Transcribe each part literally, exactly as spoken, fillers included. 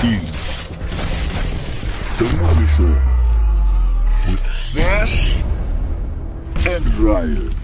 is The Movie Show with Sash and Ryan.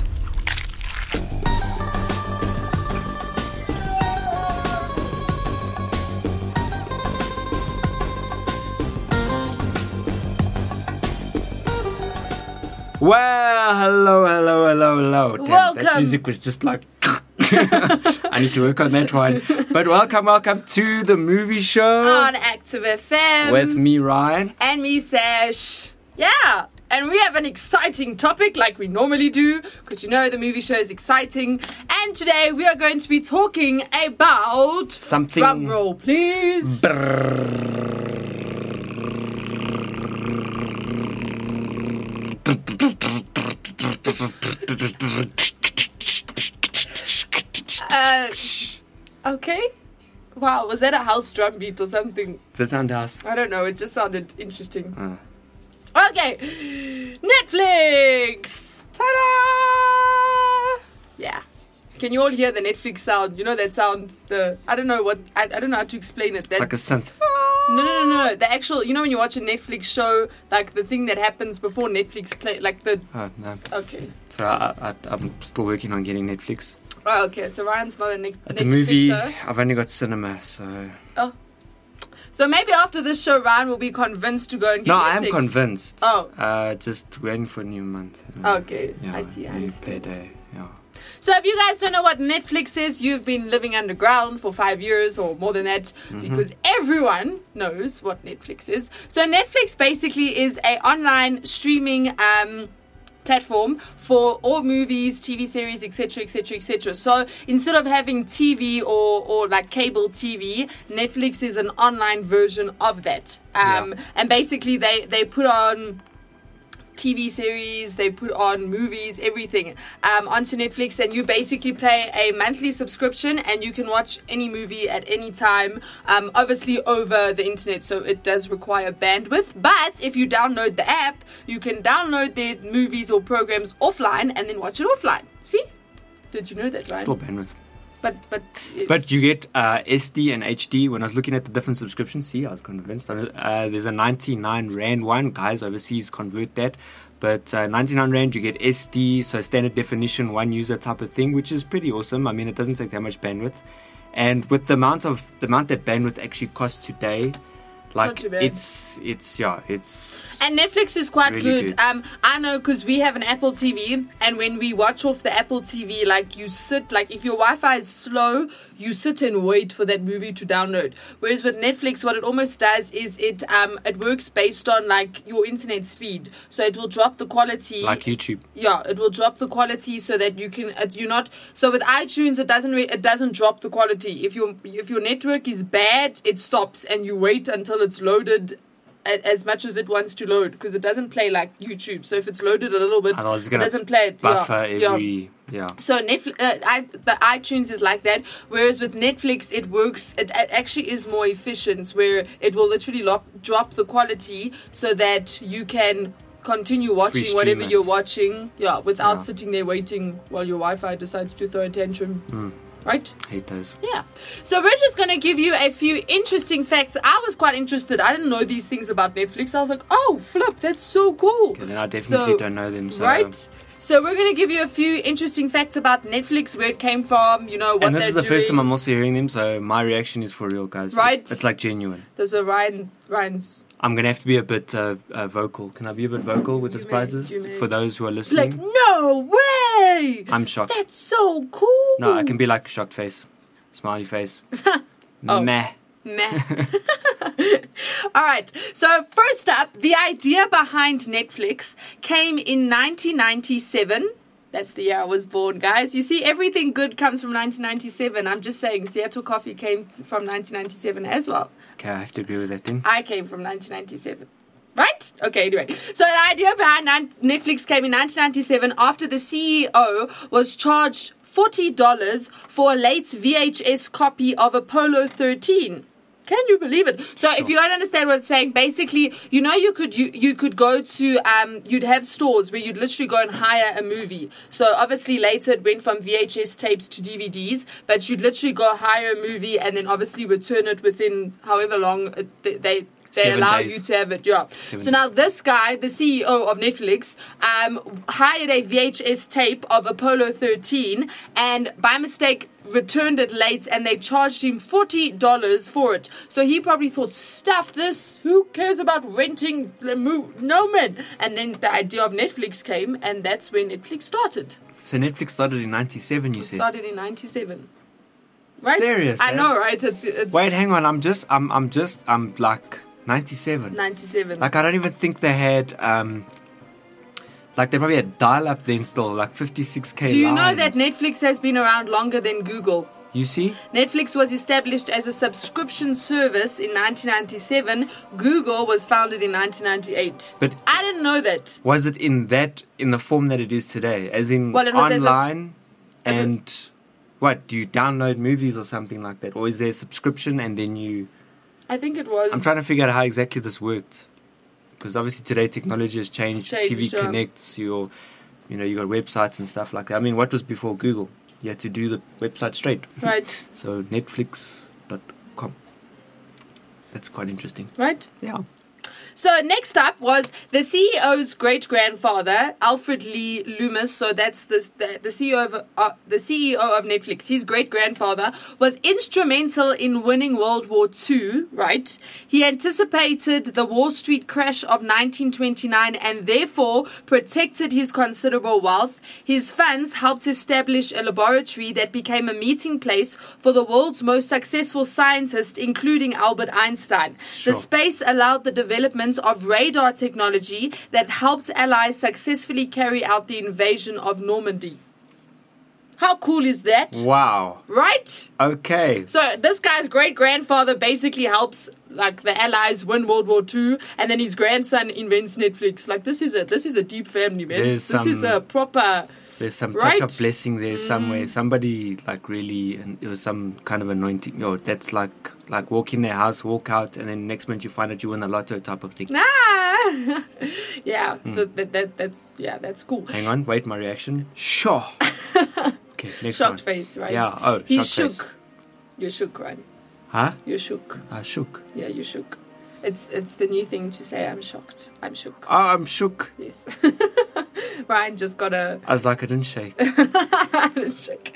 Well, hello, hello, hello, hello. Damn, Welcome. That music was just like... I need to work on that one. But welcome, welcome to The Movie Show. On Active F M. With me, Ryan. And me, Sash. Yeah. And we have an exciting topic like we normally do, because you know the movie show is exciting. And today we are going to be talking about... Something... Drum roll, please. Uh, okay. Wow, was that a house drum beat or something? The Soundhouse. I don't know, it just sounded interesting. Uh. Okay, Netflix! Ta-da! Yeah. Can you all hear the Netflix sound? You know that sound, the, I don't know what, I, I don't know how to explain it. That, It's like a synth. no, no, no, no, the actual, you know when you watch a Netflix show, like the thing that happens before Netflix play, like the, Oh, no. okay. So I, I, I'm still working on getting Netflix. Oh, okay, so Ryan's not a ne- At Netflixer. the movie, I've only got cinema, so... Oh. So maybe after this show, Ryan will be convinced to go and get No, Netflix. I am convinced. Oh. Uh, just waiting for a new month. you know. Okay, Yeah, I see, I new understand. payday, yeah. So if you guys don't know what Netflix is, you've been living underground for five years or more than that, Mm-hmm. because everyone knows what Netflix is. So Netflix basically is a online streaming um, platform for all movies, T V series, et cetera, et cetera, et cetera. So instead of having T V or, or like cable T V, Netflix is an online version of that. Um, Yeah. And basically they, they put on T V series, they put on movies, everything um, onto Netflix, and you basically pay a monthly subscription and you can watch any movie at any time, um, obviously over the internet, so it does require bandwidth. But if you download the app, you can download their movies or programs offline and then watch it offline. See? Did you know that, Ryan? Still bandwidth. But but it's, But you get uh, S D and H D. When I was looking at the different subscriptions, see, I was convinced. Uh, there's a ninety-nine rand one. Guys overseas convert that. But uh, ninety-nine rand, you get S D, so standard definition, one user type of thing, which is pretty awesome. I mean, it doesn't take that much bandwidth. And with the amount of the amount that bandwidth actually costs today, like too bad. it's it's yeah, it's And Netflix is quite really good. good. Um, I know because we have an Apple T V, and when we watch off the Apple T V, like you sit, like if your Wi-Fi is slow, you sit and wait for that movie to download. Whereas with Netflix, what it almost does is it um it works based on like your internet speed, so it will drop the quality. like YouTube. Yeah, it will drop the quality so that you can. Uh, you're not. So with iTunes, it doesn't. Re- it doesn't drop the quality. If your if your network is bad, it stops, and you wait until it's loaded a- as much as it wants to load, because it doesn't play like YouTube. So if it's loaded a little bit, Otherwise it's it gonna doesn't play it. Buffer yeah, every yeah. yeah. So Netflix, uh, I, the iTunes is like that. Whereas with Netflix, it works. It, it actually is more efficient, where it will literally lock, drop the quality so that you can continue watching Free whatever stream it. you're watching. Yeah, without Yeah. sitting there waiting while your Wi-Fi decides to throw a tantrum. Mm. Right? Hate those. Yeah. So we're just going to give you a few interesting facts. I was quite interested. I didn't know these things about Netflix. I was like, oh, flip, that's so cool. Okay, then I definitely So- don't know them. So Right? So we're going to give you a few interesting facts about Netflix, where it came from, you know, what and this they're is the doing. first time I'm also hearing them, so my reaction is for real, guys. Right. It's like genuine. There's a Ryan, Ryan's I'm going to have to be a bit uh, uh, vocal. Can I be a bit vocal with You the may, surprises? you may. For those who are like, listening? no way! I'm shocked. That's so cool! No, I can be like shocked face, smiley face. Oh. Meh. Meh. All right. So first up, the idea behind Netflix came in nineteen ninety-seven. That's the year I was born, guys. You see, everything good comes from nineteen ninety-seven. I'm just saying, Seattle Coffee came from nineteen ninety-seven as well. Okay, I have to agree with that then. I came from nineteen ninety-seven. Right? Okay, anyway. So the idea behind Netflix came in nineteen ninety-seven after the C E O was charged forty dollars for a late V H S copy of Apollo thirteen. Can you believe it? So Sure. if you don't understand what it's saying, basically, you know, you could you, you could go to um you'd have stores where you'd literally go and hire a movie. So obviously later it went from V H S tapes to D V Ds, but you'd literally go hire a movie and then obviously return it within however long it, they. they They Seven allow days. you to have it, yeah. Seven so now this guy, the C E O of Netflix, um, hired a V H S tape of Apollo thirteen and by mistake returned it late and they charged him forty dollars for it. So he probably thought, stuff this, who cares about renting the movie? No man. And then the idea of Netflix came and that's when Netflix started. So Netflix started in ninety-seven, you It said? started in ninety-seven. Right? Serious, I eh? know, right? It's, it's Wait, hang on. I'm just, I'm, I'm just, I'm like ninety-seven. ninety-seven. Like, I don't even think they had, um, like, they probably had dial-up then still, like fifty-six K Do you know lines. that Netflix has been around longer than Google? You see? Netflix was established as a subscription service in nineteen ninety-seven. Google was founded in nineteen ninety-eight. But I didn't know that. was it in that, in the form that it is today? As in Well, it was as a s- online and, what, do you download movies or something like that? Or is there a subscription and then you... I think it was. I'm trying to figure out how exactly this worked. Because obviously today technology has changed. Changed, T V yeah. connects, your, you know, you got websites and stuff like that. I mean, what was before Google? You had to do the website straight. Right, So netflix dot com. That's quite interesting. right. Yeah. So next up was the C E O's great-grandfather, Alfred Lee Loomis. So that's the the, the C E O of uh, the C E O of Netflix. His great-grandfather was instrumental in winning World War Two. Right? He anticipated the Wall Street crash of nineteen twenty-nine and therefore protected his considerable wealth. His funds helped establish a laboratory that became a meeting place for the world's most successful scientists, including Albert Einstein. Sure. The space allowed the development of radar technology that helped allies successfully carry out the invasion of Normandy. How cool is that? Wow. Right? Okay. So this guy's great-grandfather basically helps like the allies win World War Two and then his grandson invents Netflix. Like this is a this is a deep family, man. There's this is some- a proper There's some Right? touch of blessing there somewhere. Somebody like really, and it was some kind of anointing. Yo, that's like like walk in their house, walk out, and then next month you find out you win the lotto type of thing. ah yeah. Hmm. So that that that's yeah, that's cool. Hang on, wait, my reaction. Sure. Okay, next Shocked one. face, right? Yeah. Oh, he shocked shook. face. You shook, right? Huh? You shook. I shook. Yeah, you shook. It's it's the new thing to say. I'm shocked. I'm shook. Oh, I'm shook. Yes. Ryan just got a I was like, I didn't shake. shook.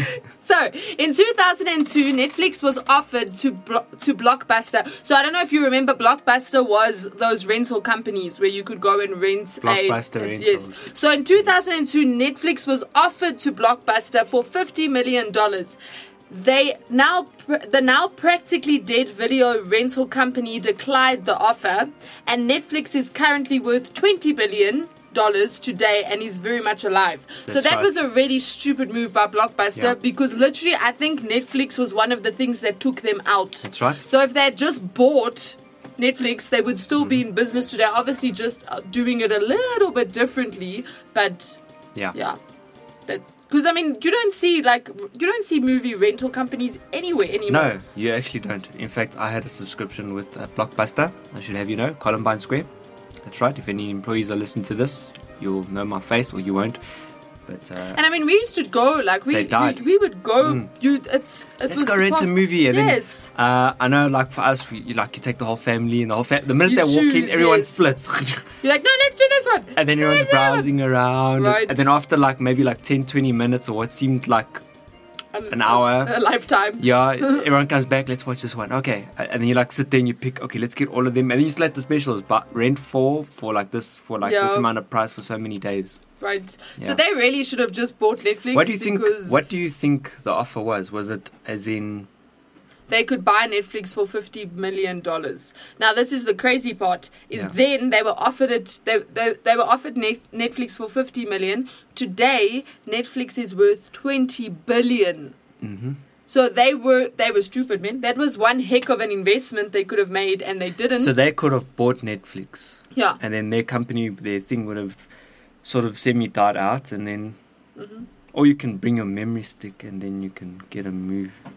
So in two thousand two, Netflix was offered to Blo- to Blockbuster. So I don't know if you remember, Blockbuster was those rental companies where you could go and rent Blockbuster a, a rentals. Yes. So in two thousand two, Netflix was offered to Blockbuster for fifty million dollars. They now the now practically dead video rental company declined the offer, and Netflix is currently worth twenty billion dollars today and is very much alive. so That's that right. was a really stupid move by Blockbuster Yeah. because literally I think Netflix was one of the things that took them out. That's right. So if they had just bought Netflix, they would still be in business today. Obviously, just uh, doing it a little bit differently, but Yeah. yeah, that because I mean you don't see like you don't see movie rental companies anywhere anymore. No, you actually don't. In fact, I had a subscription with uh, Blockbuster. I should have you know, Columbine Square. That's right. If any employees are listening to this, you'll know my face, or you won't. But uh, And I mean, we used to go like we They died. we, we would go. Mm. You it's it let's was go rent a supposed- movie. And Yes. then uh, I know, like for us, we, you, like you take the whole family and the whole fa- the minute You they walk in, choose, everyone yes. splits. You're like, no, let's do this one. And then everyone's Let's do that one." browsing around. Right. And then after like maybe like ten, twenty minutes or what seemed like Um, an hour. a lifetime. Yeah, everyone comes back, let's watch this one. Okay. And then you like sit there and you pick, okay, let's get all of them. And then you select the specials, but rent four for like this, for like this Yeah. amount of price for so many days. Right. So Yeah. they really should have just bought Netflix. What do you think, because what do you think the offer was? Was it as in, they could buy Netflix for fifty million dollars. Now, this is the crazy part. Is Yeah. then they were offered it. They they, they were offered net, Netflix for fifty million. Today, Netflix is worth twenty billion. mm-hmm. So they were they were stupid, man. That was one heck of an investment they could have made, and they didn't. So they could have bought Netflix. yeah. And then their company, their thing would have sort of semi-died out. And then, Mm-hmm. or you can bring your memory stick and then you can get a move.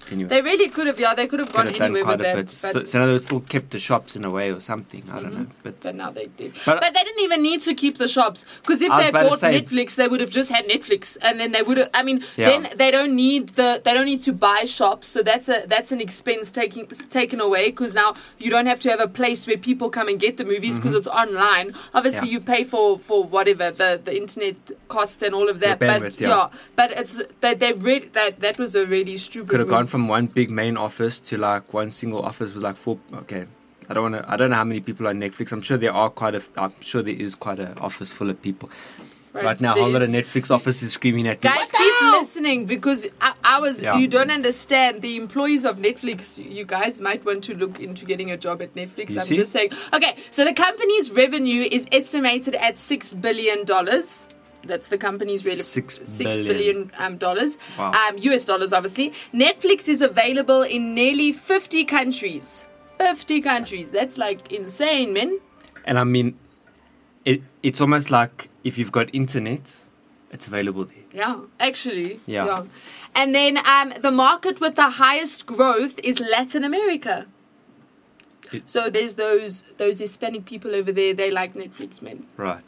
anyway. They really could have, yeah, they could have Could gone have done anywhere quite with a that. bit. But, So, so now they still kept the shops in a way or something. I don't know. But, but now they did. But- But, they didn't even need to keep the shops. Because if I was they about to bought say- Netflix, they would have just had Netflix. And then they would have, I mean, Yeah. then they don't need the, they don't need to buy shops. So that's a that's an expense taking taken away. Because now you don't have to have a place where people come and get the movies because it's online. Obviously, Yeah. you pay for, for whatever, the, the internet costs and all of that. The but bandwidth, yeah. but it's, they, they read, that, that was a really stupid could have move. gone from one big main office to like one single office with like four. Okay, I don't want to. I don't know how many people on Netflix. I'm sure there are quite a. I'm sure there is quite an office full of people. Right, now, a whole there lot of is- Netflix offices screaming at me. Guys, keep listening because I, I was. Yeah. You don't understand the employees of Netflix. You guys might want to look into getting a job at Netflix. You I'm see? just saying. Okay, so the company's revenue is estimated at six billion dollars. That's the company's revenue. Six Six billion. billion um, dollars. Wow. Um, U S dollars, obviously. Netflix is available in nearly fifty countries. Fifty countries. That's like insane, man. And I mean, it, it's almost like if you've got internet, it's available there. Yeah, actually. Yeah. And then um, the market with the highest growth is Latin America. It- So there's those those Hispanic people over there. They like Netflix, man. Right.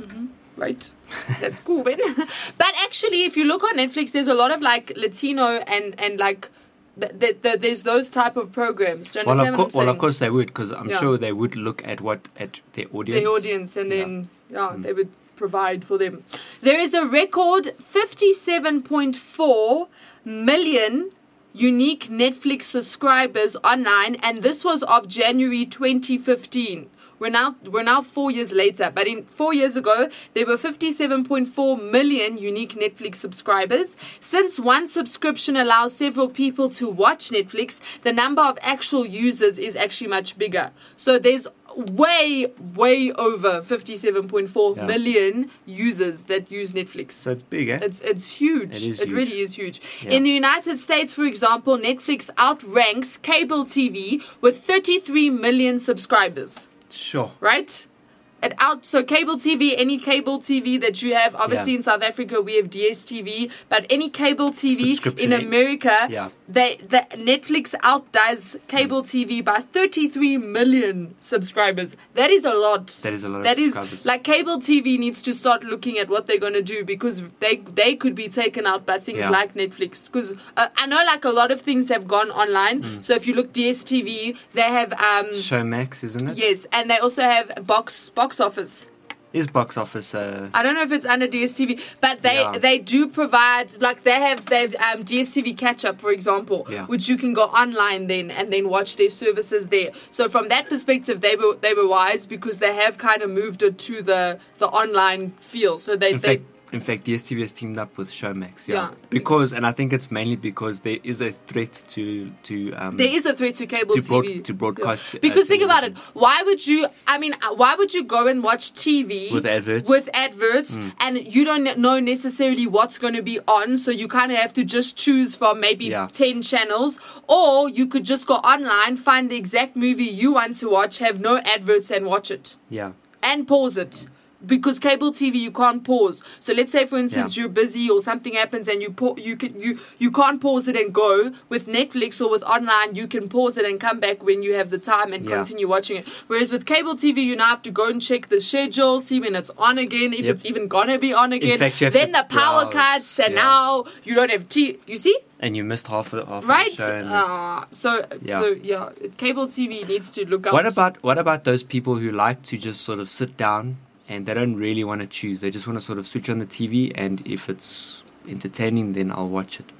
Right? That's cool, man. But actually, if you look on Netflix, there's a lot of like Latino and and like th- th- th- there's those type of programs. Do you Well, understand of what I'm course, well, of saying? course they would, because I'm Yeah. sure they would look at what at their audience. The audience, and Yeah. then yeah, they would provide for them. There is a record fifty-seven point four million unique Netflix subscribers online, and this was of January twenty fifteen. We're now we're now four years later, but in four years ago there were fifty-seven point four million unique Netflix subscribers. Since one subscription allows several people to watch Netflix, the number of actual users is actually much bigger. So there's way way over fifty-seven point four Yeah. million users that use Netflix. So it's big, eh? It's it's huge. It is It huge. really is huge. Yeah. In the United States, for example, Netflix outranks cable T V with thirty-three million subscribers. Sure. Right? It out so cable T V, any cable T V that you have, obviously Yeah. in South Africa we have D S T V, but any cable T V Subscription, in eh? America, Yeah. they the Netflix outdoes cable T V by thirty-three million subscribers. That is a lot. That is a lot of That is subscribers. like cable T V needs to start looking at what they're going to do, because they they could be taken out by things Yeah. like Netflix. Because uh, I know like a lot of things have gone online. Mm. So if you look D S T V, they have um Showmax, isn't it? yes, and they also have box box office. Is box office uh I don't know if it's under D S T V, but they Yeah. they do provide, like they have they've um, D S T V catch up, for example, Yeah. which you can go online then and then watch their services there. So from that perspective, they were they were wise, because they have kind of moved it to the the online feel. So they in they fact in fact D S T V has teamed up with Showmax, yeah. Yeah. Because and I think it's mainly because there is a threat to to um there is a threat to cable to, T V broad, to broadcast Yeah. uh, Because think about it, television why would you? I mean, uh, why would you go and watch T V with adverts. with adverts, and you don't know necessarily what's going to be on, so you kind of have to just choose from maybe Yeah. ten channels, or you could just go online, find the exact movie you want to watch, have no adverts, and watch it yeah. and pause it. Because cable T V you can't pause. So let's say, for instance, Yeah. you're busy or something happens and you pa- you can you you can't pause it and go. With Netflix or with online, you can pause it and come back when you have the time and Yeah. continue watching it. Whereas with cable T V, you now have to go and check the schedule, see when it's on again, if Yep. it's even gonna be on again. fact, you have then to the power browse, cuts, and yeah. now you don't have T. You see, And you missed half of the half right? of the show. and it- Uh, so Yeah. so yeah, cable T V needs to look out. What about what about those people who like to just sort of sit down and they don't really want to choose? They just want to sort of switch on the T V, and if it's entertaining, then I'll watch it.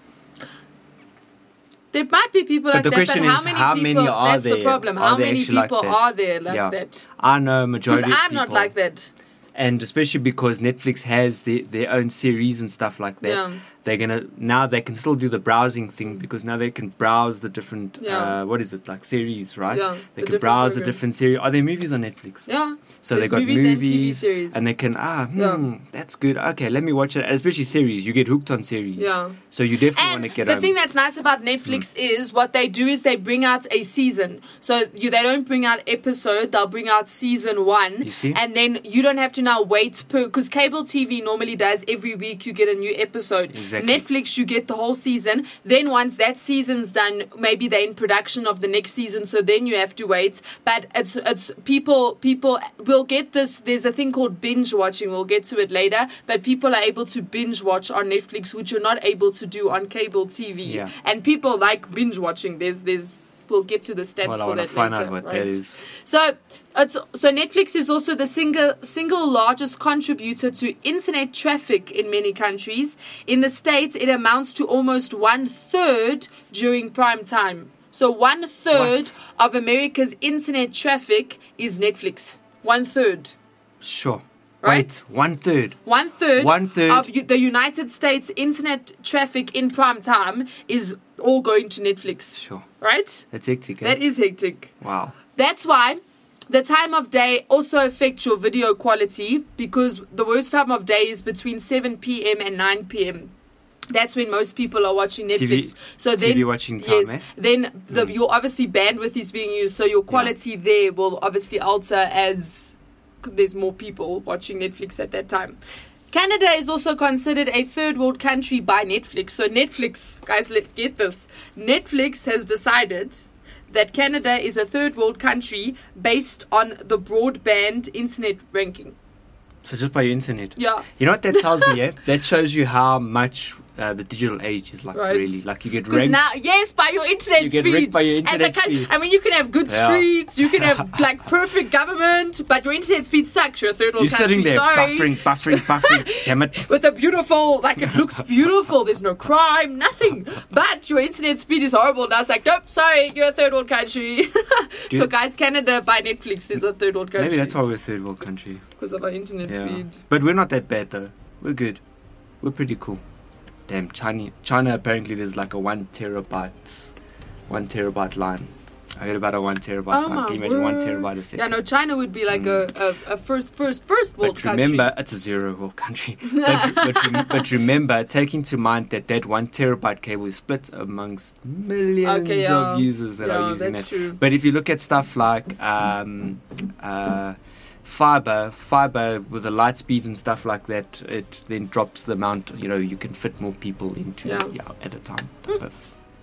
There might be people But like the that, question but how is, many how people? many are that's the there? problem. Are How they many actually like people that? are there like Yeah. that? I know a Because majority of I'm people, not like that. and especially because Netflix has their, their own series and stuff like that. Yeah. They're gonna now they can still do the browsing thing, because now they can browse the different Yeah. uh, what is it, like series, right? Yeah, they the can different browse the programs. different series. Are there movies on Netflix? Yeah. So There's they got movies movies, and T V series. and they can ah hmm, Yeah. that's good. Okay, let me watch it. Especially series, you get hooked on series. Yeah. So you definitely And want to get the on. thing that's nice about Netflix Mm. is what they do is they bring out a season. So you they don't bring out episode, they'll bring out season one. You see? And then you don't have to now wait per, because cable T V normally does every week you get a new episode. Exactly. Exactly. Netflix, you get the whole season. Then once that season's done, maybe they're in production of the next season, so then you have to wait. But it's it's people people will get this. There's a thing called binge watching. We'll get to it later. But people are able to binge watch on Netflix, which you're not able to do on cable T V. Yeah. And people like binge watching. There's there's we'll get to the stats Well, I for want to that find later. out what right? that is. So, it's, so Netflix is also the single single largest contributor to internet traffic in many countries. In the States, it amounts to almost one third during prime time. So one third What? of America's internet traffic is Netflix. One third. Sure. Right? Wait, one third. One third, One third. of U- the United States internet traffic in prime time is all going to Netflix. Sure. Right? That's hectic. Eh? That is hectic. Wow. That's why the time of day also affects your video quality, because the worst time of day is between seven p.m. and nine p.m. That's when most people are watching Netflix. T V so then, T V watching time, yes, eh? then the, Mm. your obviously bandwidth is being used, so your quality there will obviously alter as there's more people watching Netflix at that time. Canada is also considered a third world country by Netflix. So Netflix, guys, let's get this. Netflix has decided that Canada is a third world country based on the broadband internet ranking. So just by your internet. Yeah. You know what that tells me, eh? That shows you how much uh, the digital age is like, Right. really. Like, you get Because ranked. now, yes, by your internet You get speed. ranked by your As a internet coun- speed. I mean, you can have good Yeah. streets, you can have like perfect government, but your internet speed sucks. You're a third world You're country. sitting there Sorry. buffering, buffering, buffering. Damn it. With a beautiful, like it looks beautiful. There's no crime, nothing. But your internet speed is horrible. Now it's like, nope, sorry, you're a third world country. so, Dude. guys, Canada by Netflix is a third world country. Maybe that's why we're a third world country. because of our internet Yeah. speed. But we're not that bad, though. We're good. We're pretty cool. Damn, China, China apparently there's like a one terabyte, one terabyte line. I heard about a one terabyte Oh line. my Can you imagine one word. terabyte a Yeah, second? no, China would be like a, a, a first, first, first world But country. remember, it's a zero world country. but, but, rem- but remember, take into mind that that one terabyte cable is split amongst millions Okay, yeah. of users that Yeah, are using that's that. true. But if you look at stuff like um, uh, fiber, fiber with the light speeds and stuff like that, it then drops the amount. You know, you can fit more people into Yeah. yeah, at a time. Mm. But,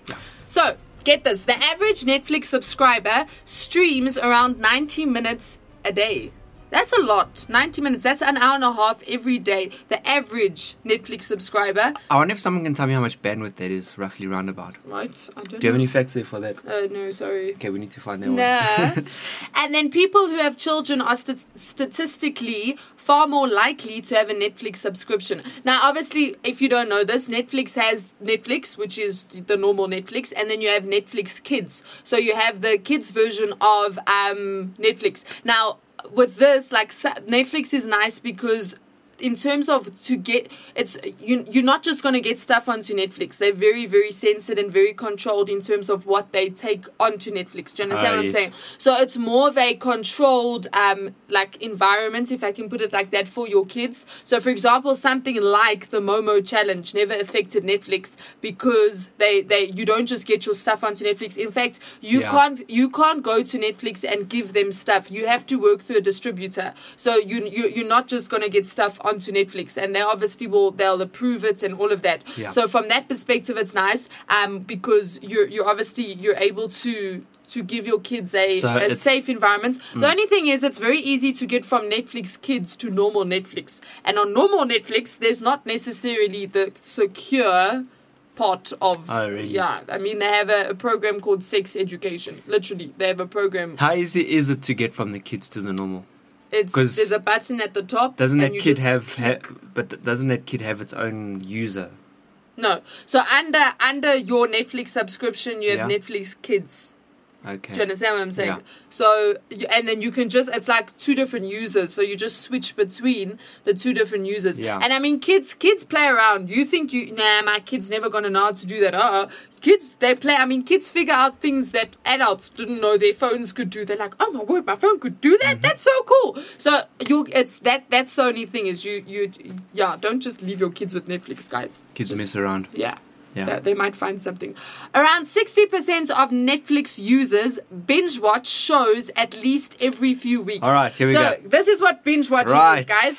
So, get this. The average Netflix subscriber streams around ninety minutes a day. That's a lot. ninety minutes. That's an hour and a half every day. The average Netflix subscriber. I wonder if someone can tell me how much bandwidth that is, roughly roundabout. Right? I don't Do you know. have any facts there for that? Uh, no, sorry. Okay, we need to find that one. Nah. And then people who have children are st- statistically far more likely to have a Netflix subscription. Now, obviously, if you don't know this, Netflix has Netflix, which is the normal Netflix, and then you have Netflix Kids. So you have the kids version of um, Netflix. Now, with this, like sa- Netflix is nice because in terms of to get it's you you're not just going to get stuff onto Netflix. They're very very censored and very controlled in terms of what they take onto Netflix. Do you understand Ah, what yes. I'm saying? So it's more of a controlled um like environment, if I can put it like that, for your kids. So for example, something like the Momo challenge never affected Netflix because they they you don't just get your stuff onto Netflix. In fact, you Yeah. can't you can't go to Netflix and give them stuff. You have to work through a distributor. So you, you you're not just going to get stuff onto Netflix, and they obviously will they'll approve it and all of that. Yeah. So from that perspective, it's nice um because you're you're obviously you're able to to give your kids a, So a it's- safe environment. The only thing is it's very easy to get from Netflix Kids to normal Netflix. And on normal Netflix, there's not necessarily the secure part of Oh, really? yeah. I mean, they have a, a program called Sex Education. Literally, they have a program. How easy is it to get from the kids to the normal? It's 'Cause there's a button at the top. Doesn't and that you kid just have, ha- click. but th- doesn't that kid have its own user? No. So under under your Netflix subscription, you have Yeah. Netflix Kids. Okay. Do you understand what I'm saying? Yeah. So, you, and then you can just, it's like two different users. So you just switch between the two different users. Yeah. And I mean, kids, kids play around. You think you, nah, my kid's never going to know how to do that. Uh-uh. Kids, they play, I mean, kids figure out things that adults didn't know their phones could do. They're like, oh my word, my phone could do that? Mm-hmm. That's so cool. So you, it's that, that's the only thing is you, you, yeah, don't just leave your kids with Netflix, guys. Kids Just- mess around. Yeah. Yeah. That they might find something. Around sixty percent of Netflix users binge watch shows at least every few weeks. All right, here we so go. this is what binge watching Right. is, guys.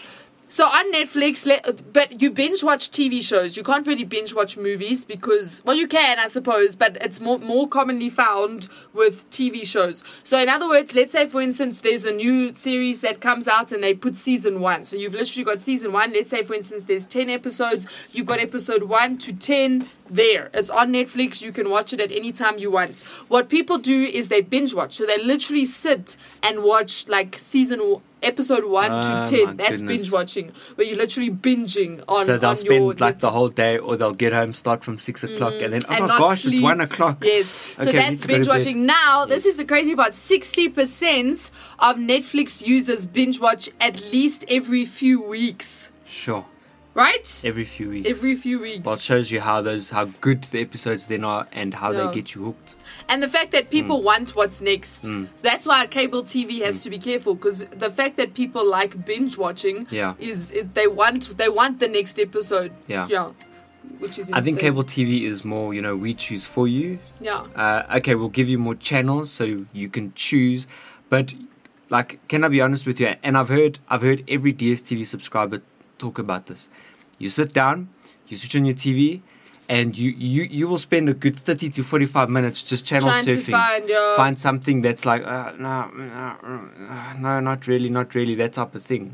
So on Netflix, let, but you binge watch T V shows. You can't really binge watch movies because, well, you can, I suppose, but it's more more commonly found with T V shows. So in other words, let's say, for instance, there's a new series that comes out and they put season one. So you've literally got season one. Let's say, for instance, there's ten episodes. You've got episode one to ten there. It's on Netflix. You can watch it at any time you want. What people do is they binge watch. So they literally sit and watch like season one. Episode one Oh, to ten. my That's goodness. binge watching, where you're literally binging on. So they'll on spend your like the whole day, or they'll get home, start from six o'clock, and then oh and my not gosh, it's sleep. one o'clock. Yes. So Okay, that's need to go binge to bed. watching. Now, this is the crazy part. sixty percent of Netflix users binge watch at least every few weeks. Sure, Right? every few weeks. Every few weeks. Well, it shows you how those how good the episodes then are and how Yeah. they get you hooked. And the fact that people want what's next. Mm. That's why cable T V has to be careful, because the fact that people like binge watching Yeah. is it, they want they want the next episode. Yeah. Yeah. Which is insane. I think cable T V is more, you know, we choose for you. Yeah. Uh, okay, we'll give you more channels so you can choose, but like, can I be honest with you? And I've heard I've heard every D S T V subscriber talk about this. You sit down, you switch on your T V, and you, you, you will spend a good thirty to forty-five minutes just channel Trying to surfing. find your- Find something that's like, uh, no, no, uh, no, not really, not really, that type of thing.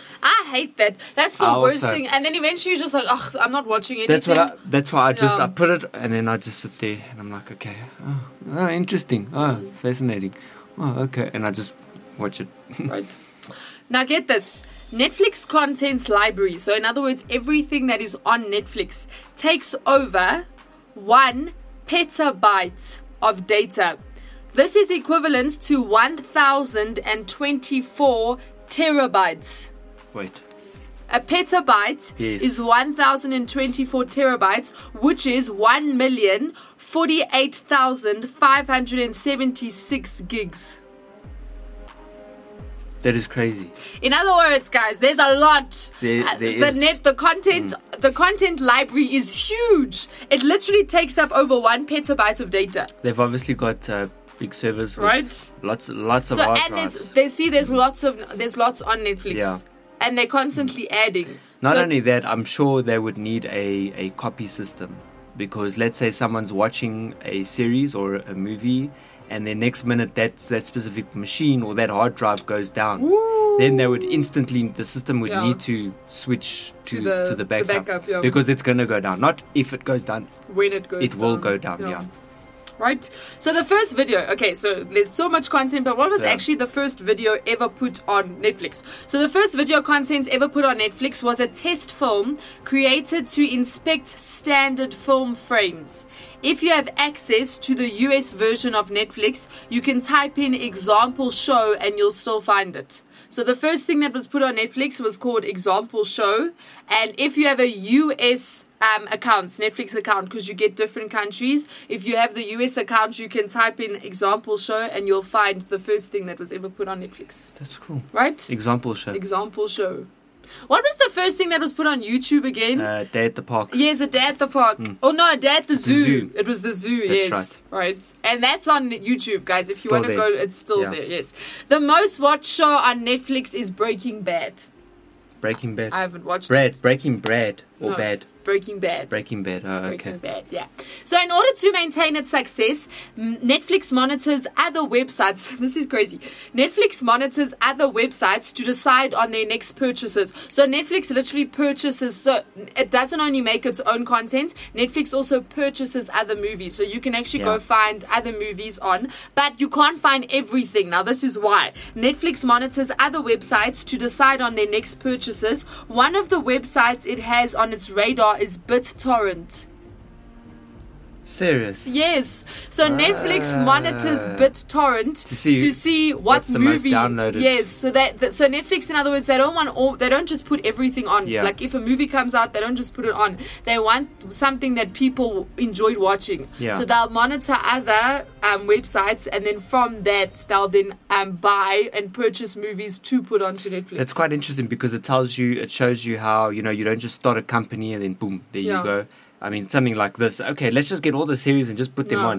I hate that. That's the I worst also- thing. And then eventually you're just like, oh, I'm not watching anything. That's what I, that's why I just Yeah. I put it and then I just sit there and I'm like, okay, oh, oh interesting, oh, fascinating, oh, okay, and I just watch it. Right. Now get this. Netflix contents library. So in other words, everything that is on Netflix takes over one petabyte of data. This is equivalent to one thousand twenty-four terabytes. Wait, A petabyte Yes. is one thousand twenty-four terabytes, which is one million forty-eight thousand five hundred seventy-six gigs. that is crazy. In other words, guys, there's a lot. There- Uh, there the is. net, the content, the content library is huge. It literally takes up over one petabyte of data. They've obviously got uh, big servers, with Right. Lots, lots of So hard and there's, drives. they see there's lots of there's lots on Netflix, Yeah. and they're constantly adding. Not So- only that, I'm sure they would need a, a copy system, because let's say someone's watching a series or a movie, and then next minute that that specific machine or that hard drive goes down. Then they would instantly, the system would Yeah. need to switch to, To the- to the the backup, backup, yeah. because it's going to go down. Not if it goes down, when it goes it will down. go down, yeah. Right? So the first video, okay, so there's so much content, but what was Yeah. actually the first video ever put on Netflix? So the first video content ever put on Netflix was a test film created to inspect standard film frames. If you have access to the U S version of Netflix, you can type in example show and you'll still find it. So the first thing that was put on Netflix was called Example Show. And if you have a U S um, account, Netflix account, because you get different countries, if you have the U S account, you can type in Example Show and you'll find the first thing that was ever put on Netflix. That's cool. Right? Example show. Example Show. What was the first thing that was put on YouTube again? Uh, Day at the Park. Yes, a day at the park. Oh no, a day at the zoo. zoo. It was the zoo, That's yes. Right. And that's on YouTube, guys. If you Still want to there. go, it's still Yeah. there, yes. The most watched show on Netflix is Breaking Bad. Breaking Bad. I haven't watched Bread. it. Breaking Bread or No. Bad. Breaking Bad. Breaking Bad. Oh, okay. Breaking Bad, yeah. So in order to maintain its success, m- Netflix monitors other websites. This is crazy. Netflix monitors other websites to decide on their next purchases. So Netflix literally purchases, so it doesn't only make its own content, Netflix also purchases other movies. So you can actually go Yeah. find other movies on, but you can't find everything. Now this is why. Netflix monitors other websites to decide on their next purchases. One of the websites it has on its radar is BitTorrent. Serious. Yes. So Netflix monitors Ah. BitTorrent To see to see what what's the most movie. downloaded. Yes. So that, that so Netflix, in other words, they don't want all. They don't just put everything on. Yeah. Like if a movie comes out, they don't just put it on. They want something that people enjoyed watching. Yeah. So they'll monitor other um, websites, and then from that they'll then um, buy and purchase movies to put onto Netflix. It's quite interesting because it tells you, it shows you how, you know, you don't just start a company and then boom, there Yeah. you go. I mean, something like this. Okay, let's just get all the series and just put them No. on.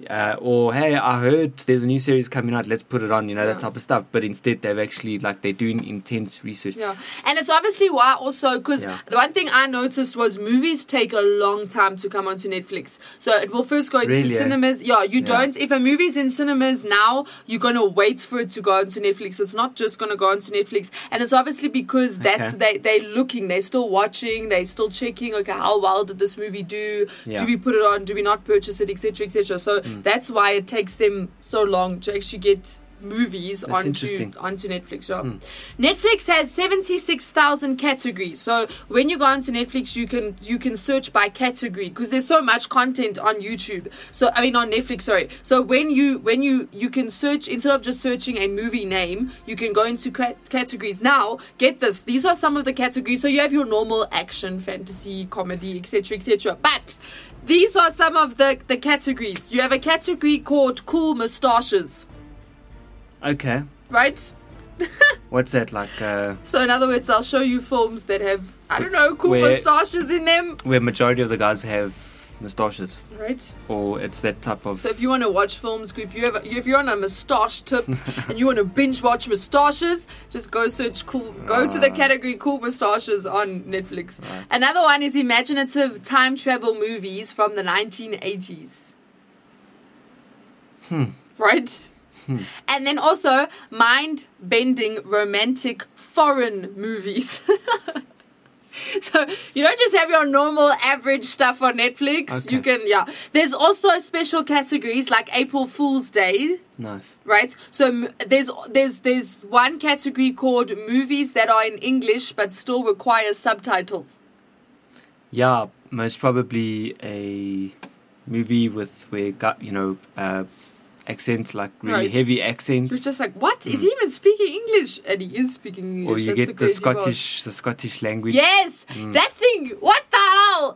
Uh, or hey, I heard there's a new series coming out, let's put it on, you know, Yeah. that type of stuff. But instead they've actually, like, they're doing intense research. Yeah, and it's obviously why also, because Yeah. the one thing I noticed was movies take a long time to come onto Netflix. So it will first go into Really, eh? cinemas. Yeah, you Yeah. don't, if a movie's in cinemas now, you're going to wait for it to go onto Netflix. It's not just going to go onto Netflix. And it's obviously because that's, Okay. they, they're looking, they're still watching, they're still checking, okay, how well did this movie do? Yeah. Do we put it on? Do we not purchase it, et cetera, et cetera. So Mm. that's why it takes them so long to actually get movies That's onto interesting. onto Netflix. Yeah. Mm. Netflix has seventy-six thousand categories. So when you go onto Netflix, you can you can search by category because there's so much content on YouTube. So I mean on Netflix, sorry. So when you when you you can search, instead of just searching a movie name, you can go into ca- categories. Now, get this. These are some of the categories. So you have your normal action, fantasy, comedy, et cetera, et cetera. But these are some of the, the categories. You have a category called cool mustaches, Okay. right? What's that, like, uh, So in other words, I'll show you films that have, I don't know, cool Where- mustaches in them. where majority of the guys have moustaches? Right. Or it's that type of... So if you want to watch films, if you have, if you're on a moustache tip and you want to binge watch moustaches, just go search cool. Go to the Right. category cool moustaches on Netflix. Right. Another one is imaginative time travel movies from the nineteen eighties. Hmm. Right. And then also mind-bending romantic foreign movies. So you don't just have your normal average stuff on Netflix. Okay. You can, yeah. There's also special categories like April Fool's Day, Nice. right? So m- there's there's there's one category called movies that are in English but still require subtitles. Yeah, most probably a movie with where got, you know, uh, accents, like really Right. heavy It's accents. just like, what? Is he even speaking English? And he is speaking English. Or you That's get the the crazy part. Scottish, the Scottish language. Yes, that thing. What the hell?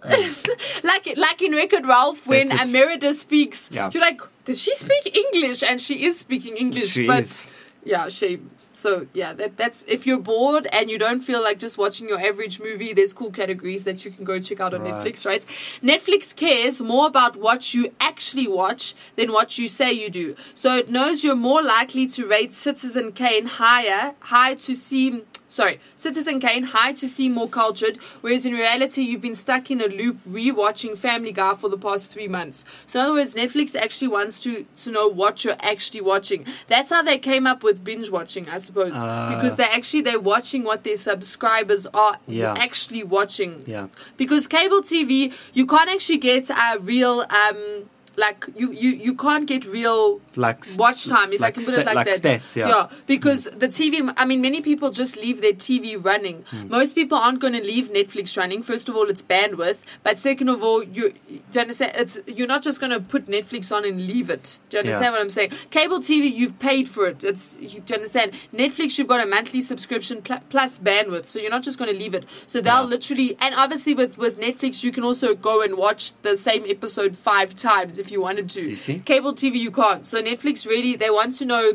like like in Wreck-It Ralph, when That's it. Merida speaks, Yeah. you're like, did she speak English? And she is speaking English, She but is. yeah, she. So yeah, that that's if you're bored and you don't feel like just watching your average movie, there's cool categories that you can go check out on Right. Netflix, right? Netflix cares more about what you actually watch than what you say you do. So it knows you're more likely to rate Citizen Kane higher, high to see. Sorry, Citizen Kane, high to seem more cultured, whereas in reality you've been stuck in a loop re-watching Family Guy for the past three months. So in other words, Netflix actually wants to, to know what you're actually watching. That's how they came up with binge watching, I suppose. Ah. because they actually, they're watching what their subscribers are Yeah. actually watching. Yeah. Because cable T V, you can't actually get a real... um. Like you, you, you can't get real Like s- watch time, if I like can put it sta- like, like that. stats, yeah. because the T V, I mean, many people just leave their T V running. Hmm. Most people aren't going to leave Netflix running. First of all, it's bandwidth. But second of all, you, do you understand? It's, you're not just going to put Netflix on and leave it. Do you understand Yeah. what I'm saying? Cable T V, you've paid for it. It's, you, do you understand? Netflix, you've got a monthly subscription pl- plus bandwidth. So you're not just going to leave it. So they'll Yeah. literally, and obviously with, with Netflix, you can also go and watch the same episode five times if you wanted to. Do you see? Cable T V you can't. So Netflix really, they want to know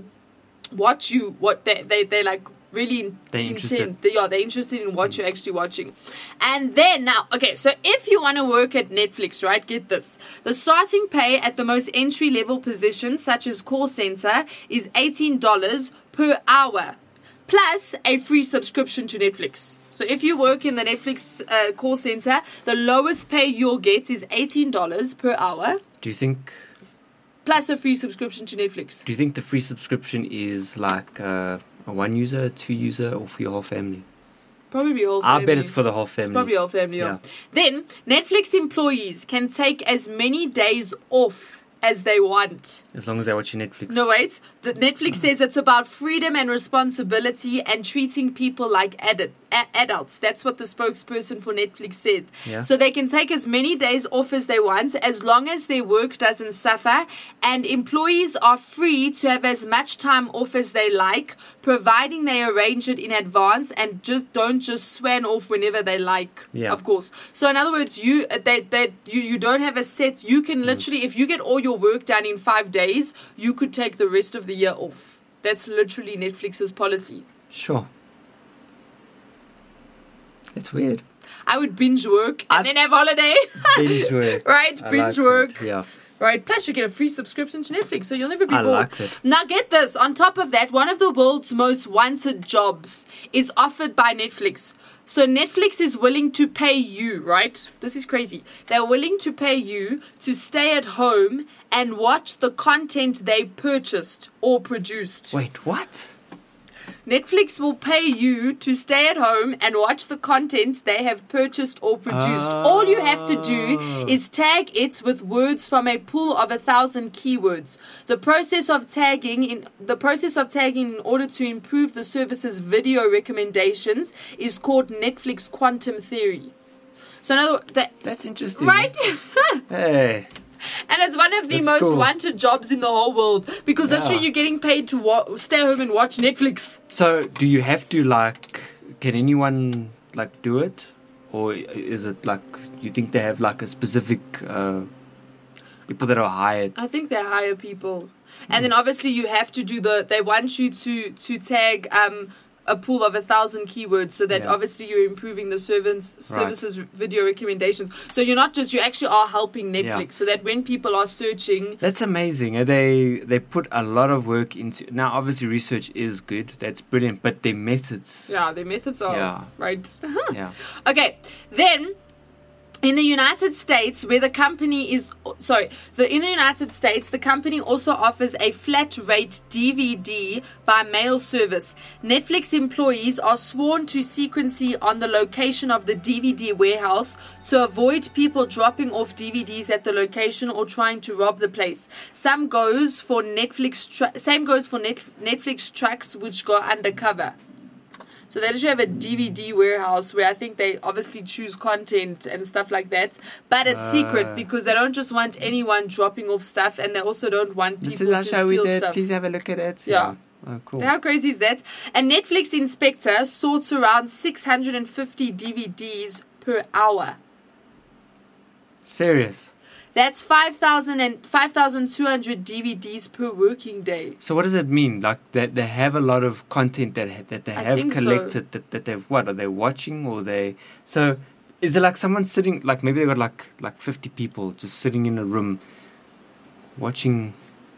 what you what they they they like really They're intend. interested. They, yeah, they're interested in what you're actually watching. And then now, okay, so if you want to work at Netflix, right? Get this: the starting pay at the most entry level positions, such as call center, is eighteen dollars per hour, plus a free subscription to Netflix. So if you work in the Netflix uh, call center, the lowest pay you'll get is eighteen dollars per hour, Do you think? plus a free subscription to Netflix. Do you think the free subscription is like uh, a one user, a two user, or for your whole family? Probably all I family. bet it's for the whole family. It's probably all family. Yeah. Yeah. Then Netflix employees can take as many days off as they want. As long as they're watching Netflix. No, wait. The Netflix says it's about freedom and responsibility and treating people like adi- a- adults. That's what the spokesperson for Netflix said. Yeah. So they can take as many days off as they want as long as their work doesn't suffer, and employees are free to have as much time off as they like, providing they arrange it in advance and just don't just swan off whenever they like. Yeah. Of course. So in other words, you they, they you, you don't have a set. You can literally, if you get all your work done in five days, you could take the rest of the year off. That's literally Netflix's policy. Sure. It's weird. I would binge work and I- then have holiday. Binge work. Right? I Binge like work. that. Yeah. Right? Plus, you get a free subscription to Netflix, so you'll never be I bored. liked it. Now, get this. On top of that, one of the world's most wanted jobs is offered by Netflix. So Netflix is willing to pay you, right? This is crazy. They're willing to pay you to stay at home and watch the content they purchased or produced. Wait, what? Netflix will pay you to stay at home and watch the content they have purchased or produced. Oh. All you have to do is tag it with words from a pool of a thousand keywords. The process of tagging in the process of tagging in order to improve the service's video recommendations is called Netflix quantum theory. So, in other words, that, That's interesting. right? Hey. And it's one of the That's most cool. wanted jobs in the whole world because that's Yeah. true. You're getting paid to wa- stay home and watch Netflix. So, do you have to, like, can anyone, like, do it? Or is it, like, you think they have, like, a specific, uh, people that are hired? I think they hire people, and then obviously you have to do the. They want you to to tag um a pool of a thousand keywords, so that Yeah. obviously you're improving the servants services video recommendations. So you're not just you actually are helping Netflix, Yeah. so that when people are searching, That's amazing. Uh, They they put a lot of work into. Now, obviously, research is good. That's brilliant. But their methods. yeah, their methods are Yeah. right. Yeah. Okay, then. In the United States, where the company is, sorry, the in the United States, the company also offers a flat rate D V D by mail service. Netflix employees are sworn to secrecy on the location of the D V D warehouse to avoid people dropping off D V Ds at the location or trying to rob the place. Some goes for Netflix. Tra- same goes for net- Netflix trucks which go undercover. So they actually have a D V D warehouse where I think they obviously choose content and stuff like that. But it's Ah. secret because they don't just want anyone dropping off stuff, and they also don't want This people is to how we steal did. stuff. Please have a look at it. Yeah. Oh, cool. How crazy is that? A Netflix inspector sorts around six hundred fifty D V Ds per hour. Serious. That's five thousand and five thousand two hundred D V Ds per working day. So what does it mean? Like that they have a lot of content that that they I have think so. collected that, that they've what are they watching or they so is it like someone sitting like maybe they got like like fifty people just sitting in a room watching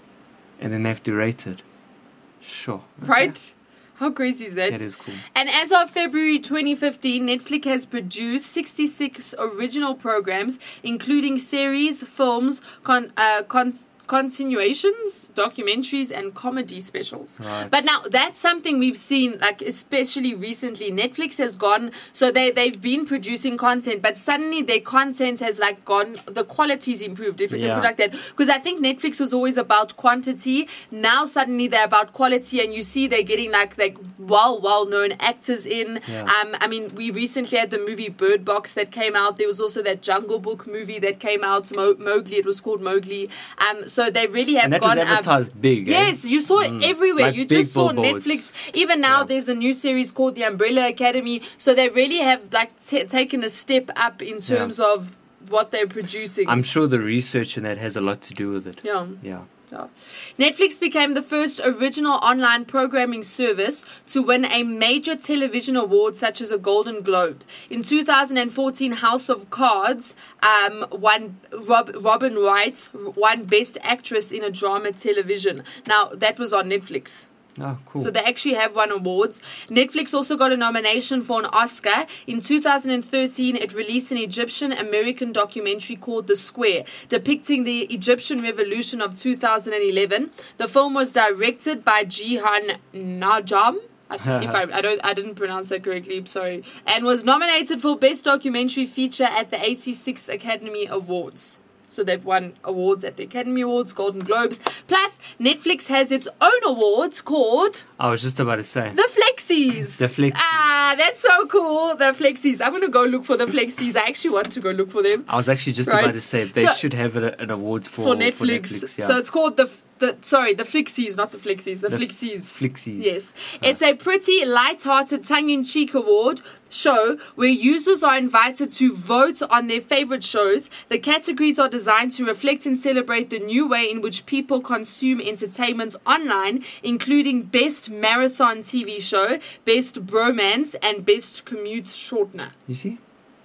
and then they have to rate it. Sure. Okay. Right? How crazy is that? That is cool. And as of February twenty fifteen, Netflix has produced sixty-six original programs, including series, films, con, uh, con, continuations, documentaries, and comedy specials. Right. But now that's something we've seen, like especially recently. Netflix has gone, so they they've been producing content, but suddenly their content has like gone. The quality's improved, if you can Yeah. put it like that. Because I think Netflix was always about quantity. Now suddenly they're about quality, and you see they're getting like like well well known actors in. Yeah. Um, I mean, we recently had the movie Bird Box that came out. There was also that Jungle Book movie that came out, Mo- Mowgli. It was called Mowgli. Um, so they really have And that was gone up. advertised big. eh? Yes, you saw it everywhere. Like you big just saw billboards. Netflix. Even now, Yeah. there's a new series called The Umbrella Academy. So they really have like t- taken a step up in terms of what they're producing. I'm sure the research in that has a lot to do with it. yeah. Yeah. Yeah. Netflix became the first original online programming service to win a major television award such as a Golden Globe. In two thousand fourteen, House of Cards um, won Rob, Robin Wright won Best Actress in a Drama Television. Now, that was on Netflix. Oh, cool. So they actually have won awards. Netflix also got a nomination for an Oscar. In two thousand thirteen, it released an Egyptian-American documentary called The Square, depicting the Egyptian revolution of two thousand eleven. The film was directed by Jihan Najam. I- If I, I don't, I didn't pronounce that correctly. Sorry. And was nominated for Best Documentary Feature at the eighty-sixth Academy Awards. So they've won awards at the Academy Awards, Golden Globes. Plus, Netflix has its own awards called I was just about to say. the Flexies. The Flexies. Ah, that's so cool. The Flexies. I'm going to go look for the Flexies. I actually want to go look for them. I was actually just Right. about to say they So- should have a, an award for, For Netflix. For Netflix yeah. So it's called the, the sorry, the Flexies, not the Flexies. The, The Flexies. Flexies. Yes. It's a pretty light-hearted, tongue-in-cheek award show where users are invited to vote on their favorite shows. The categories are designed to reflect and celebrate the new way in which people consume entertainment online, including Best Marathon T V Show, Best Bromance, and Best Commute Shortener. You see?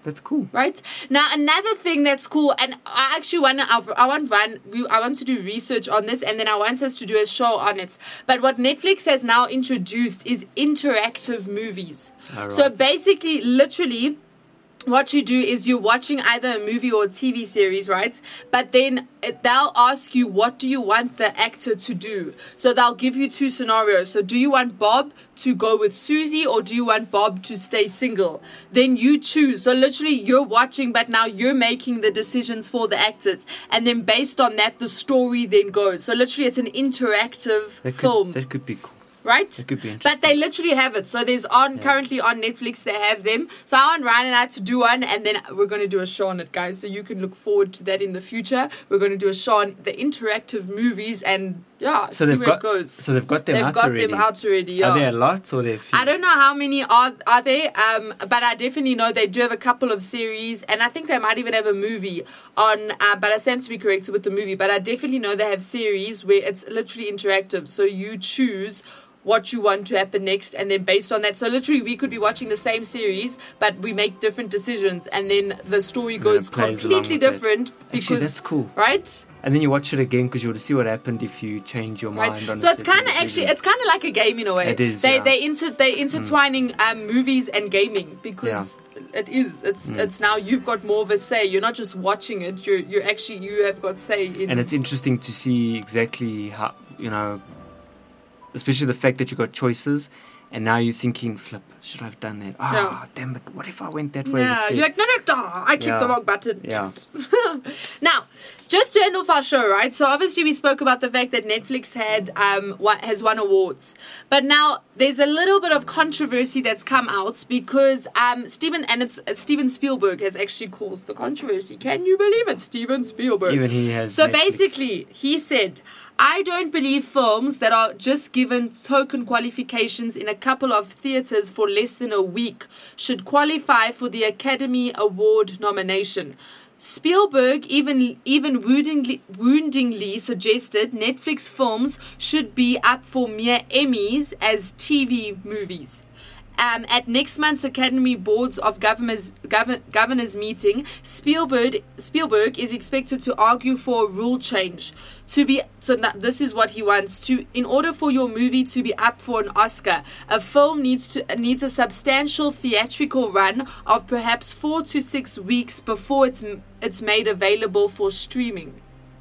That's cool. Right? Now, another thing that's cool, and I actually want to, I want Ryan, we, I want to do research on this, and then I want us to do a show on it. But what Netflix has now introduced is interactive movies. All right. So basically, literally, what you do is you're watching either a movie or a T V series, right? But then they'll ask you, what do you want the actor to do? So they'll give you two scenarios. So do you want Bob to go with Susie, or do you want Bob to stay single? Then you choose. So literally you're watching, but now you're making the decisions for the actors. And then based on that, the story then goes. So literally it's an interactive That could, film. that could be cool. Right? It could be interesting. But they literally have it. So there's on Yeah. currently on Netflix, they have them. So I want Ryan and I to do one, and then we're going to do a show on it, guys. So you can look forward to that in the future. We're going to do a show on the interactive movies, and yeah, So see they've where got it goes. so they've got them They've out got already. them out already, yeah. Are there a lot or there a few? I don't know how many are are there, um, but I definitely know they do have a couple of series, and I think they might even have a movie on. Uh, but I stand to be corrected with the movie. But I definitely know they have series where it's literally interactive. So you choose what you want to happen next, and then based on that, so literally we could be watching the same series, but we make different decisions, and then the story And goes it plays along completely with it. different Actually, because that's cool. right. And then you watch it again because you want to see what happened if you change your Right. mind on So a it's certain kind of actually, decision. it's kind of like a game in a way. It is, They yeah. they inter they intertwining um, movies and gaming because it is. It's Mm. it's now you've got more of a say. You're not just watching it. You're you're actually you have got say in. And it's interesting to see exactly how, you know, especially the fact that you got choices, and now you're thinking, flip, should I have done that? Ah, Yeah. damn it, what if I went that way yeah, instead? you're like no no no. I clicked Yeah. the wrong button. Yeah. Now, just to end off our show, right? So obviously we spoke about the fact that Netflix had um what has won awards, but now there's a little bit of controversy that's come out because um Steven and it's uh, Steven Spielberg has actually caused the controversy. Can you believe it, Steven Spielberg? Even he has So Netflix. basically, he said, I don't believe films that are just given token qualifications in a couple of theatres for less than a week should qualify for the Academy Award nomination. Spielberg even even woundingly, woundingly suggested Netflix films should be up for mere Emmys as T V movies. Um, at next month's Academy Boards of Governors, Govern, Governors meeting, Spielberg Spielberg is expected to argue for a rule change. To be so that this is what he wants to. In order for your movie to be up for an Oscar, a film needs to needs a substantial theatrical run of perhaps four to six weeks before it's it's made available for streaming.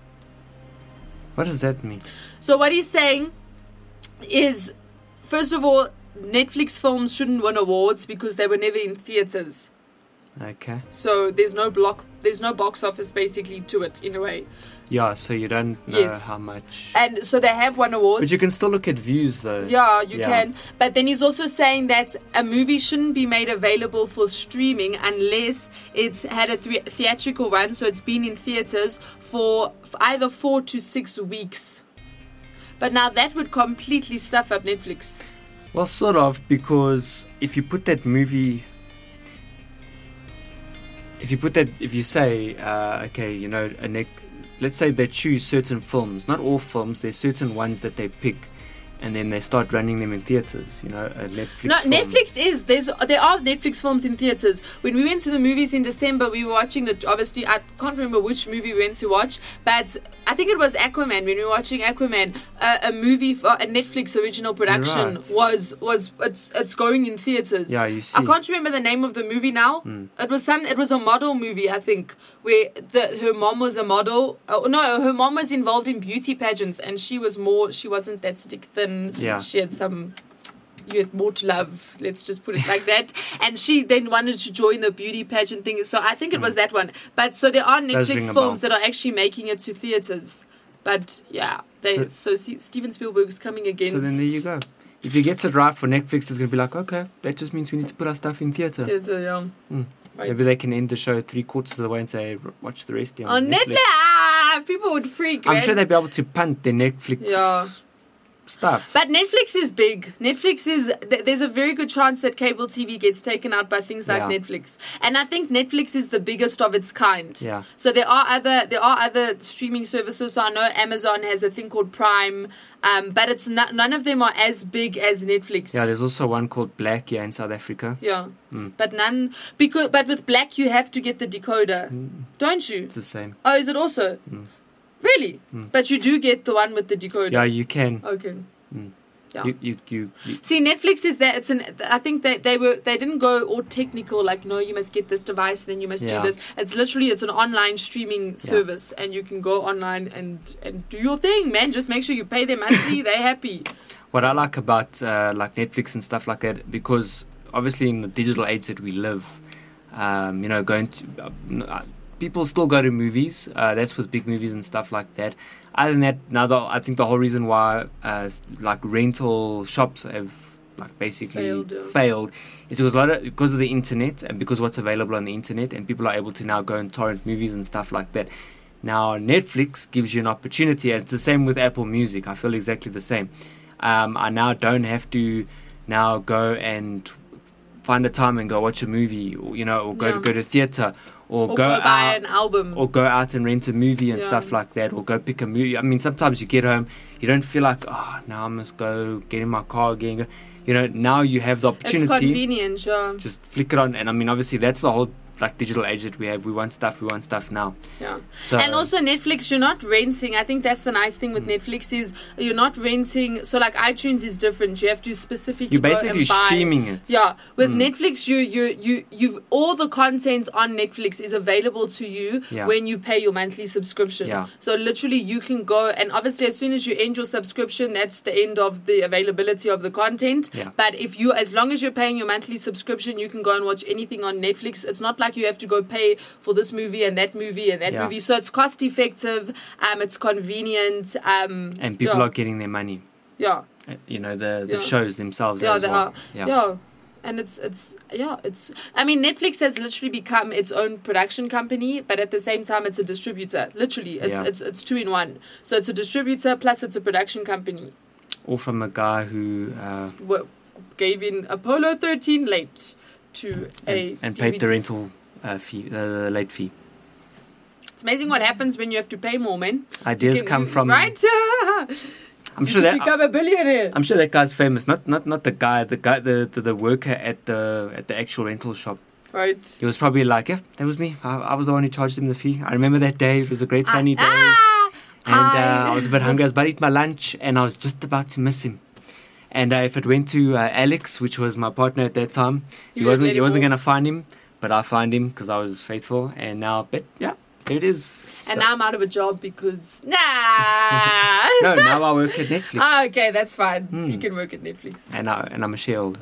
What does that mean? So what he's saying is, first of all, Netflix films shouldn't win awards because they were never in theaters. Okay. So there's no block, there's no box office basically to it in a way. Yeah, so you don't know Yes. how much. And so they have won awards. But you can still look at views though. Yeah, you Yeah. can. But then he's also saying that a movie shouldn't be made available for streaming unless it's had a thre- theatrical run, so it's been in theaters for f- either four to six weeks. But now that would completely stuff up Netflix. Well, sort of, because if you put that movie, if you put that, if you say, uh, okay, you know, a ne- let's say they choose certain films, not all films, there's certain ones that they pick, and then they start running them in theaters, you know, a Netflix No, film. Netflix is there's there are Netflix films in theaters. When we went to the movies in December, we were watching the obviously I can't remember which movie we went to watch, but I think it was Aquaman. When we were watching Aquaman, uh, a movie for a Netflix original production Right. was was it's it's going in theaters. Yeah, you see. I can't remember the name of the movie now. Mm. It was some. It was a model movie, I think, where the her mom was a model. Oh, no, her mom was involved in beauty pageants, and she was more. She wasn't that stick thin. Yeah. She had some. You had more to love, let's just put it like that. And she then wanted to join the beauty pageant thing. So I think it was that one. But so there are Does ring Netflix a films bell. that are actually making it to theaters. But yeah, they, so, So- see, Steven Spielberg is coming against. So then there you go. If he gets it right for Netflix, it's going to be like, okay, that just means we need to put our stuff in theatre. Theater, yeah. Mm. Right. Maybe they can end the show three quarters of the way and say, "R- watch the rest here On Netflix, ah, people would freak. I'm man. sure they'd be able to punt their Netflix Yeah. stuff. But Netflix is big. Netflix is, th- there's a very good chance that cable T V gets taken out by things like Yeah. Netflix. And I think Netflix is the biggest of its kind. Yeah. So there are other, there are other streaming services. So I know Amazon has a thing called Prime, um, but it's not, none of them are as big as Netflix. Yeah, there's also one called Black here in South Africa. Yeah. Mm. But none, because, but with Black you have to get the decoder, Mm. don't you? It's the same. Oh, is it also? Mm. Really? Mm. But you do get the one with the decoder. Yeah, you can. Okay. Mm. Yeah. You, you, you, you, See, Netflix is that it's an. I think that they were they didn't go all technical like no, you must get this device, then you must Yeah. do this. It's literally it's an online streaming service, and you can go online and and do your thing, man. Just make sure you pay them monthly. They're happy. What I like about uh, like Netflix and stuff like that, because obviously in the digital age that we live, um, you know, going to uh, people still go to movies. Uh, that's with big movies and stuff like that. Other than that, now the, I think the whole reason why uh, like rental shops have like basically Failed, yeah. failed is because a lot of because of the internet and because what's available on the internet, and people are able to now go and torrent movies and stuff like that. Now Netflix gives you an opportunity, and it's the same with Apple Music. I feel exactly the same. Um, I now don't have to now go and find a time and go watch a movie, or, you know, or go Yeah. to go to theatre, or, Or go, go, buy out, an album. or go out and rent a movie and Yeah. stuff like that, or go pick a movie. I mean, sometimes you get home, you don't feel like, oh, now I must go get in my car again. You know, now you have the it's opportunity. convenient, yeah. Just flick it on, and I mean, obviously, that's the whole like digital age that we have. We want stuff, we want stuff now. Yeah. So And also Netflix, you're not renting. I think that's the nice thing Mm. with Netflix is you're not renting. So like iTunes is different. You have to specifically you're go basically and buy. streaming it. Yeah, with Mm. Netflix, you you you you've all the content on Netflix is available to you Yeah. when you pay your monthly subscription. Yeah. So literally, you can go and obviously as soon as you end your subscription, that's the end of the availability of the content. Yeah. But if you, as long as you're paying your monthly subscription, you can go and watch anything on Netflix. It's not like you have to go pay for this movie and that movie and that Yeah. movie. So it's cost effective. Um, it's convenient. Um, And people yeah, are getting their money. yeah. Uh, You know, the, the Yeah. shows themselves Yeah, as they well. are. Yeah. And it's it's yeah it's I mean Netflix has literally become its own production company, but at the same time it's a distributor. Literally, it's Yeah. it's it's two in one. So it's a distributor plus it's a production company. All from a guy who uh, Wo- Gave in Apollo thirteen late to a and, and D V D. paid the rental uh, fee, uh, late fee. It's amazing what happens when you have to pay more, man. Ideas You can- come you- from. right. I'm sure You that become a billionaire. I'm sure that guy's famous. Not not not the guy, the guy, the, the the worker at the at the actual rental shop. Right. He was probably like, yeah, that was me. I, I was the one who charged him the fee. I remember that day. It was a great sunny day. Ah, And uh, hi. I was a bit hungry. I was about to eat my lunch, and I was just about to miss him. And uh, if it went to uh, Alex, which was my partner at that time, he You would've wasn't let he him wasn't off. gonna find him, but I found him because I was faithful. And now, but yeah, there it is. So- And now I'm out of a job because nah. no, now I work at Netflix, Ah, okay, that's fine. Hmm. You can work at Netflix. and I and I'm a shareholder.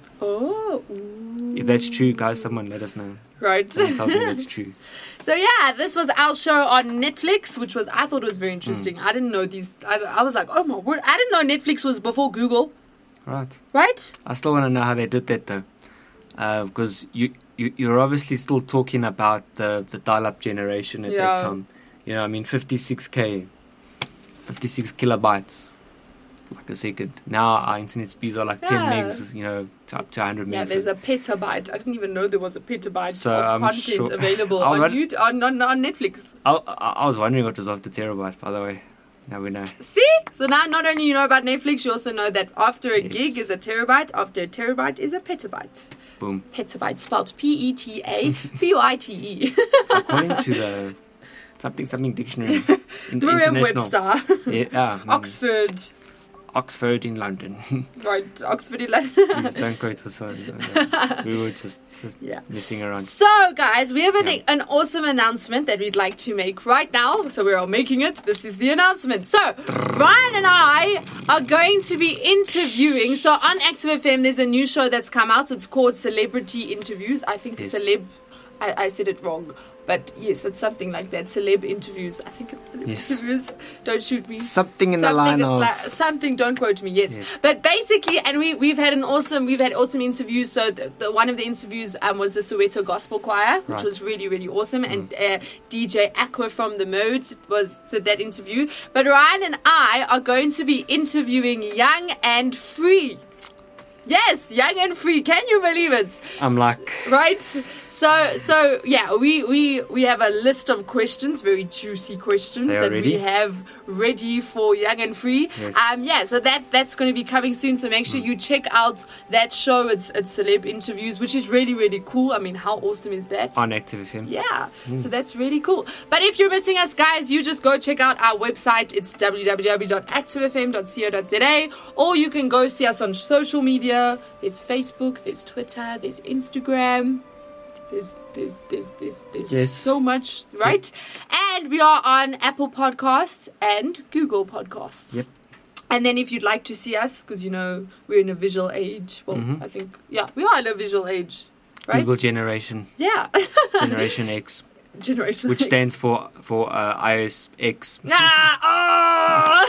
Oh. Ooh. If that's true, guys, someone let us know. Right. Someone tells me that's true. So yeah, this was our show on Netflix, which was I thought was very interesting. Hmm. I didn't know these. I, I was like, oh my word! I didn't know Netflix was before Google. Right. Right? I still want to know how they did that though, because you, you you're obviously still talking about the the dial-up generation at Yeah. that time. You know, I mean, fifty-six K, fifty-six kilobytes, like a second. Now our internet speeds are like ten Yeah. megs. You know, to up to one hundred Yeah, megs. there's a petabyte. I didn't even know there was a petabyte So, of I'm content sure- available I on, want- YouTube, on, on on Netflix. I, I I was wondering what was after terabytes. By the way, now we know. See? So now not only you know about Netflix, you also know that after a Yes. gig is a terabyte, after a terabyte is a petabyte. Boom. Petabyte spelled P E T A B O I T E. According to the something something dictionary, in, Merriam-Webster. Yeah, yeah, mm, Oxford. Oxford in London. Right, Oxford. Eleven. Please don't quote us on that. We were just, just Yeah. messing around. So, guys, we have an, Yeah. an awesome announcement that we'd like to make right now. So, we're all making it. This is the announcement. So, Ryan and I are going to be interviewing. So, on Active F M, there's a new show that's come out. It's called Celebrity Interviews. I think Yes. Celeb. I, I said it wrong. But yes, it's something like that. Celeb interviews. I think it's celeb Yes. interviews. Don't shoot me. Something in the Something line of... like- something. Don't quote me. Yes. Yes. But basically, and we we've had an awesome we've had awesome interviews. So the, the one of the interviews um, was the Soweto Gospel Choir, which Right. was really really awesome. And uh, D J Aqua from the Modes was did that interview. But Ryan and I are going to be interviewing Young and Free. Yes, Young and Free. Can you believe it? I'm like... Right. So so yeah, we we we have a list of questions, very juicy questions They are that ready? we have ready for Young and Free. Yes. Um yeah, so that that's going to be coming soon. So make sure you check out that show. It's it's celeb interviews, which is really really cool. I mean, how awesome is that? On Active F M. Yeah, so that's really cool. But if you're missing us, guys, you just go check out our website. It's w w w dot active f m dot co dot z a, or you can go see us on social media. There's Facebook, there's Twitter, there's Instagram. There's there's there's there's, there's Yes. so much, right? And we are on Apple Podcasts and Google Podcasts. Yep. And then if you'd like to see us, because you know we're in a visual age. Well, I think yeah, we are in a visual age, right? Google Generation. Yeah. Generation X. Generation Which X. stands for, for uh, iOS X. Ah, oh!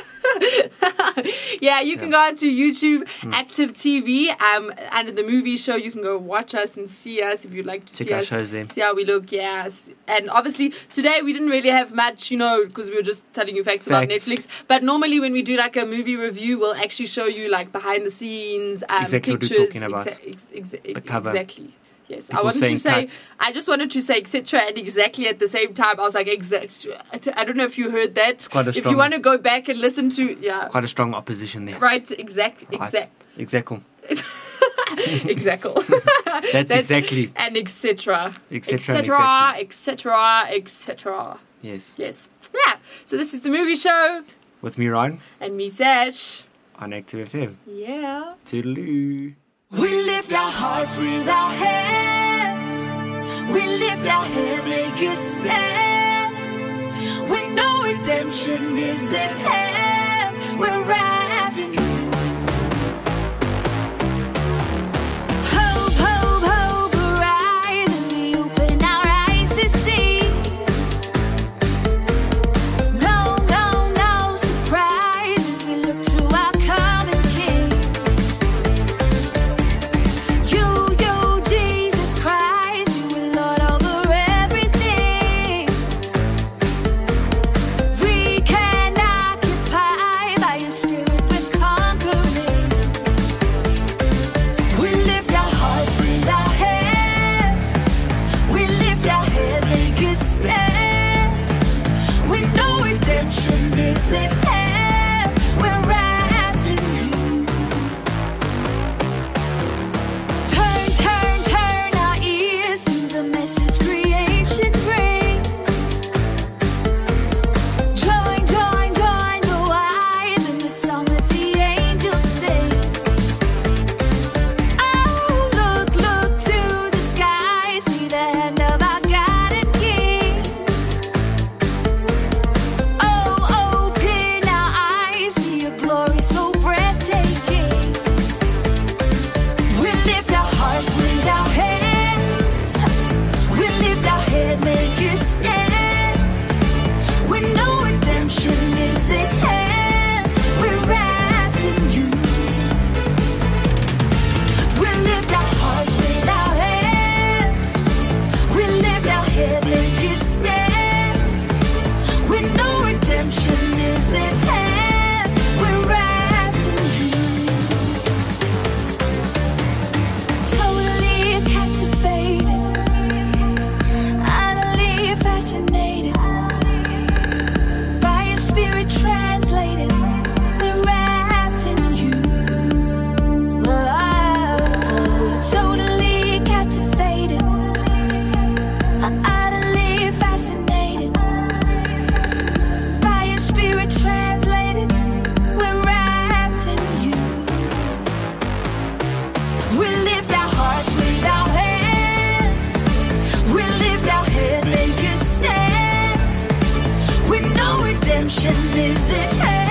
Yeah, you can go onto YouTube, Hmm. Active T V, um, under the movie show. You can go watch us and see us if you'd like to Check see our us. shows then. See how we look, yes. And obviously, today we didn't really have much, you know, because we were just telling you facts, about Facts. Netflix. But normally when we do like a movie review, we'll actually show you like behind the scenes, um, Exactly what we're pictures. talking about. exa- ex- ex- The cover. Exactly. Yes, I People wanted to saying say. cut. I just wanted to say et cetera and exactly at the same time. I was like, exact. I don't know if you heard that. quite a If you strong- want to go back and listen to, yeah, Quite a strong opposition there. right, exact, Right. exact, Exactly. exactly. That's, exactly. and et cetera, Et et cetera and cetera, et cetera, et cetera. Yes. Yes, yeah. So this is the movie show, With me, Ryan, and me, Sash. on Active F M. Yeah. Toodaloo. We lift our hearts with our hands. We lift our head, make a stand. We know redemption is at hand. We're wrapped in you. Hope, hope, hope arises. We open our eyes to see. No, no, no surprises. We look to our coming King. You, you, Jesus Christ, you are Lord over everything. We can occupy by your Spirit with conquering. We lift our hearts with our hands. We lift our head, make a stand. We know redemption is at hand. We're wrapped in you. Turn, turn, turn our ears to the message creation brings. Join, join, join the wise in the song that the angels sing. Oh, look, look to the sky, see the hand of our God and King. Oh, open our eyes, see your glory so breathtaking. We lift our hearts with our hands. We lift our head, make it stand. We know redemption is at hand. We're wrapped in you. We lift our hearts with our hands. We lift our head, make it stand. We know redemption is at hand. We're wrapped in you. Totally captivated, utterly fascinated by your Spirit translated. We're wrapped in you. Oh, totally captivated, utterly fascinated by your Spirit translated. We're wrapped in you. We lift our hearts with our hands. We lift our head, make a stand. We know redemption is at hand.